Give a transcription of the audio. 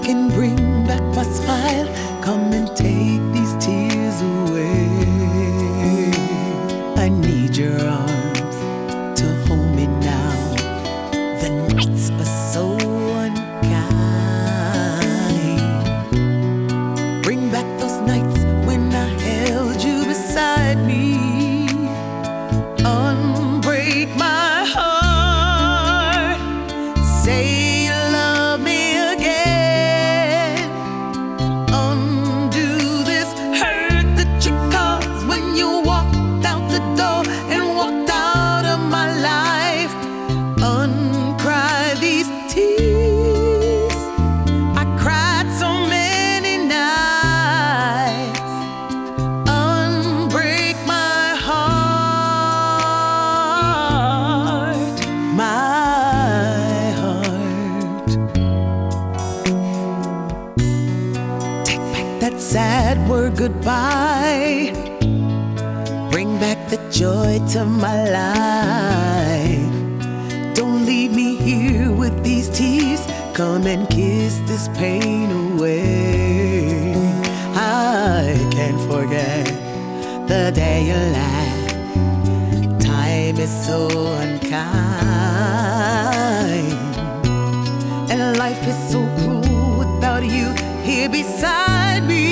can bring back my smile. Come and take these tears away. I need your arms to hold me now. The nights are so unkind. Bring back those nights when I held you beside me. Unbreak my heart. Say you love me again. Undo this hurt that you caused when you walked out the door and walked out of my life. Uncry these tears I cried so many nights. Unbreak my heart, my heart. Take back that sad word goodbye. Bring back the joy to my life. Don't leave me here with these tears. Come and kiss this pain away. I can't forget the day you laughed. Time is so unkind, and life is so cruel without you here beside me.